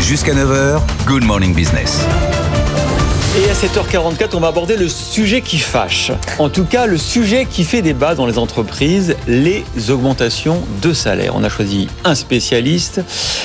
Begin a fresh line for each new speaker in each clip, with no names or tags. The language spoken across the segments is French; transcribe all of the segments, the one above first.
Jusqu'à 9h, Good Morning Business.
Et à 7h44, on va aborder le sujet qui fâche. En tout cas, le sujet qui fait débat dans les entreprises, les augmentations de salaire. On a choisi un spécialiste.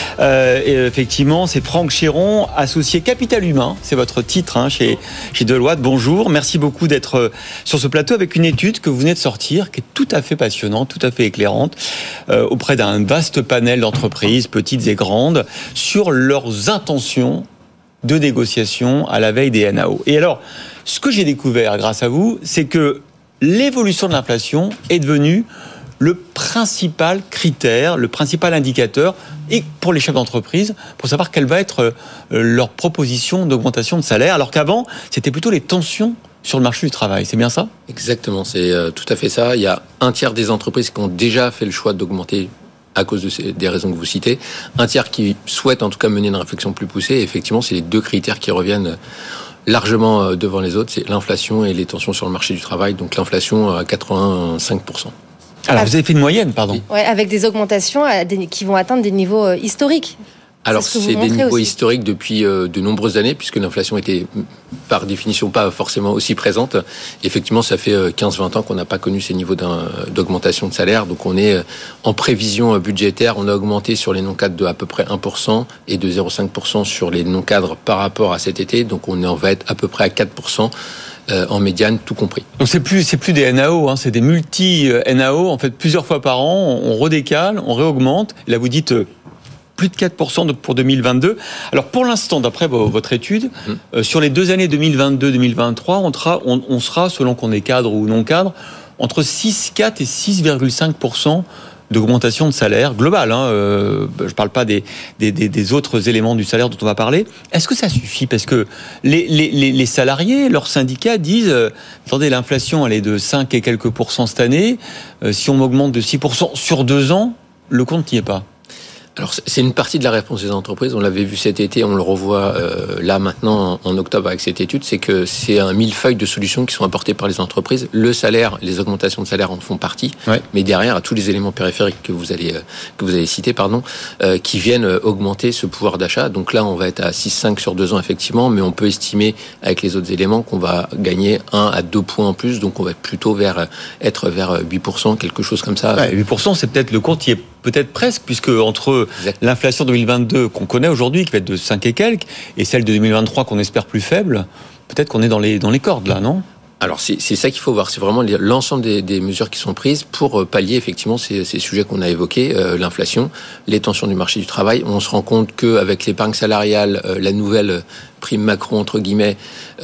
Et effectivement, c'est Franck Chéron, associé Capital Humain. C'est votre titre chez Deloitte. Bonjour, merci beaucoup d'être sur ce plateau avec une étude que vous venez de sortir, qui est tout à fait passionnante, tout à fait éclairante, auprès d'un vaste panel d'entreprises, petites et grandes, sur leurs intentions de négociation à la veille des NAO. Et alors, ce que j'ai découvert grâce à vous, c'est que l'évolution de l'inflation est devenue le principal critère, le principal indicateur, et pour les chefs d'entreprise, pour savoir quelle va être leur proposition d'augmentation de salaire, alors qu'avant, c'était plutôt les tensions sur le marché du travail. C'est bien ça ?
Exactement, c'est tout à fait ça. Il y a un tiers des entreprises qui ont déjà fait le choix d'augmenter à cause des raisons que vous citez, un tiers qui souhaite en tout cas mener une réflexion plus poussée. Et effectivement, c'est les deux critères qui reviennent largement devant les autres, c'est l'inflation et les tensions sur le marché du travail. Donc l'inflation à 85%.
Alors vous avez fait une moyenne, pardon.
Ouais, avec des augmentations qui vont atteindre des niveaux historiques.
Alors c'est des niveaux historiques depuis de nombreuses années, puisque l'inflation était par définition pas forcément aussi présente. Effectivement, ça fait 15-20 ans qu'on n'a pas connu ces niveaux d'augmentation de salaire. Donc on est en prévision budgétaire. On a augmenté sur les non-cadres de à peu près 1% et de 0,5% sur les non-cadres par rapport à cet été. Donc on va être à peu près à 4%. En médiane, tout compris.
Donc c'est plus des NAO, c'est des multi-NAO. En fait, plusieurs fois par an, on redécale, on réaugmente. Là, vous dites plus de 4% pour 2022. Alors pour l'instant, d'après votre étude, sur les 2 années 2022-2023, on sera, selon qu'on est cadre ou non cadre, entre 6,4 et 6,5% d'augmentation de salaire globale. Je ne parle pas des autres éléments du salaire dont on va parler. Est-ce que ça suffit ? Parce que les salariés, leurs syndicats disent attendez, l'inflation elle est de 5 et quelques pourcents cette année. Si on augmente de 6% sur 2 ans, le compte n'y est pas.
Alors c'est une partie de la réponse des entreprises. On l'avait vu cet été, on le revoit là maintenant en octobre avec cette étude. C'est que c'est un millefeuille de solutions qui sont apportées par les entreprises. Le salaire, les augmentations de salaire en font partie, mais derrière, à tous les éléments périphériques que vous avez cités, qui viennent augmenter ce pouvoir d'achat. Donc là, on va être à 6,5 sur 2 ans effectivement, mais on peut estimer avec les autres éléments qu'on va gagner 1 à 2 points en plus. Donc on va être plutôt être vers 8%, quelque chose comme ça.
8%, c'est peut-être le compte qui est peut-être presque, puisque entre l'inflation 2022 qu'on connaît aujourd'hui, qui va être de 5 et quelques, et celle de 2023 qu'on espère plus faible, peut-être qu'on est dans les cordes là, non ?
Alors c'est ça qu'il faut voir, c'est vraiment l'ensemble des mesures qui sont prises pour pallier effectivement ces sujets qu'on a évoqués, l'inflation, les tensions du marché du travail. On se rend compte qu'avec l'épargne salariale, la nouvelle prime Macron entre guillemets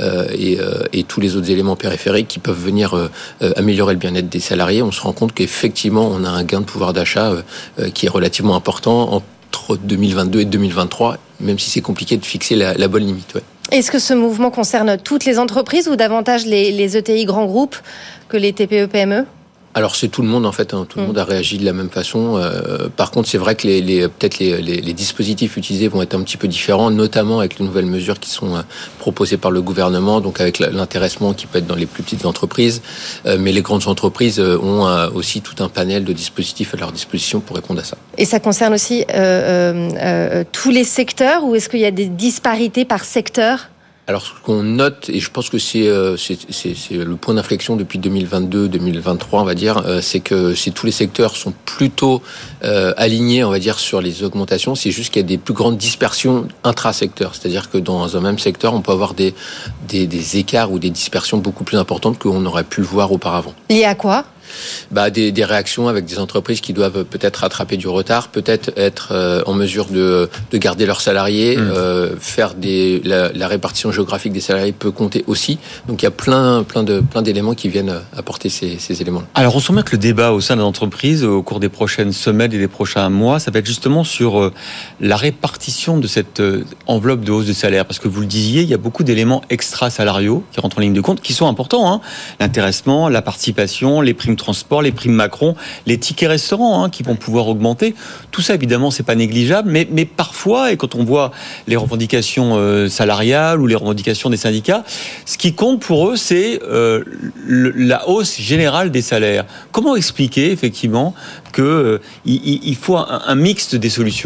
et tous les autres éléments périphériques qui peuvent venir améliorer le bien-être des salariés, on se rend compte qu'effectivement on a un gain de pouvoir d'achat qui est relativement important entre 2022 et 2023, même si c'est compliqué de fixer la bonne limite. Ouais.
Est-ce que ce mouvement concerne toutes les entreprises ou davantage les ETI grands groupes que les TPE-PME ?
Alors c'est tout le monde en fait, tout le monde a réagi de la même façon. Par contre, c'est vrai que peut-être les dispositifs utilisés vont être un petit peu différents, notamment avec les nouvelles mesures qui sont proposées par le gouvernement, donc avec l'intéressement qui peut être dans les plus petites entreprises, mais les grandes entreprises ont aussi tout un panel de dispositifs à leur disposition pour répondre à ça. Et
ça concerne aussi tous les secteurs, ou est-ce qu'il y a des disparités par secteur ?
Alors, ce qu'on note, et je pense que c'est le point d'inflexion depuis 2022-2023, on va dire, c'est que tous les secteurs sont plutôt alignés, on va dire, sur les augmentations. C'est juste qu'il y a des plus grandes dispersions intra-secteurs. C'est-à-dire que dans un même secteur, on peut avoir des écarts ou des dispersions beaucoup plus importantes qu'on aurait pu le voir auparavant.
Lié à quoi ?
Des réactions avec des entreprises qui doivent peut-être rattraper du retard, peut-être être en mesure de garder leurs salariés, faire la répartition géographique des salariés peut compter aussi. Donc il y a plein d'éléments qui viennent apporter ces éléments-là.
Alors on sent bien que le débat au sein de l'entreprise au cours des prochaines semaines et des prochains mois, ça va être justement sur la répartition de cette enveloppe de hausse de salaire, parce que vous le disiez, il y a beaucoup d'éléments extra-salariaux qui rentrent en ligne de compte, qui sont importants, l'intéressement, la participation, les primes transport, les primes Macron, les tickets restaurants qui vont pouvoir augmenter. Tout ça, évidemment, c'est pas négligeable, mais parfois, et quand on voit les revendications salariales ou les revendications des syndicats, ce qui compte pour eux, c'est la hausse générale des salaires. Comment expliquer, effectivement, qu'il faut un mix des solutions ?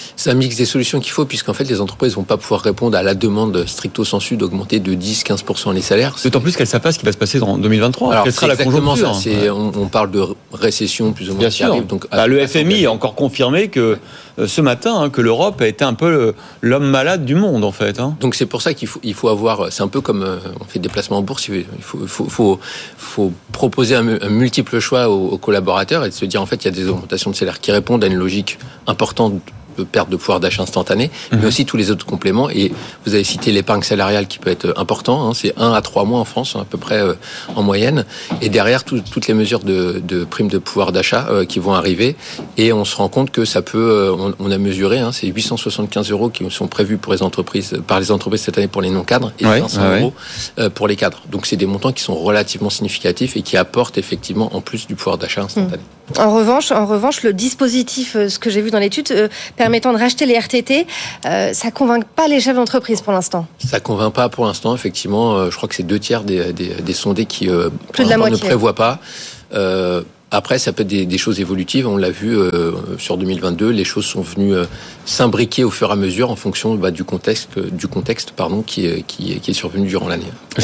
C'est un mix des solutions qu'il faut, puisqu'en fait, les entreprises vont pas pouvoir répondre à la demande stricto sensu d'augmenter de 10-15% les salaires.
D'autant plus qu'elles savent pas ce qui va se passer en 2023.
Alors,
quelle sera la conjoncture
ça. On parle de récession plus ou moins
Bien
qui
sûr.
arrive. Donc,
le FMI a encore confirmé que ce matin, que l'Europe a été un peu l'homme malade du monde, en fait.
Donc c'est pour ça qu'il faut avoir. C'est un peu comme on fait des placements en bourse. Il faut proposer un multiple choix aux collaborateurs et de se dire en fait il y a des augmentations de salaire qui répondent à une logique importante de perte de pouvoir d'achat instantané, mais aussi tous les autres compléments. Et vous avez cité l'épargne salariale qui peut être important. C'est 1 à 3 mois en France, à peu près en moyenne. Et derrière, toutes les mesures de primes de pouvoir d'achat qui vont arriver. Et on se rend compte que ça peut... on a mesuré, c'est 875 € qui sont prévus par les entreprises cette année pour les non-cadres et 500 € pour les cadres. Donc c'est des montants qui sont relativement significatifs et qui apportent effectivement en plus du pouvoir d'achat instantané.
En revanche, le dispositif, ce que j'ai vu dans l'étude, permettant de racheter les RTT, ça convainc pas les chefs d'entreprise pour l'instant.
Ça convainc pas pour l'instant, effectivement. Je crois que c'est 2/3 des sondés qui
plus de la moitié
ne prévoient pas. Après, ça peut être des choses évolutives. On l'a vu sur 2022, les choses sont venues s'imbriquer au fur et à mesure en fonction du contexte qui est survenu durant l'année.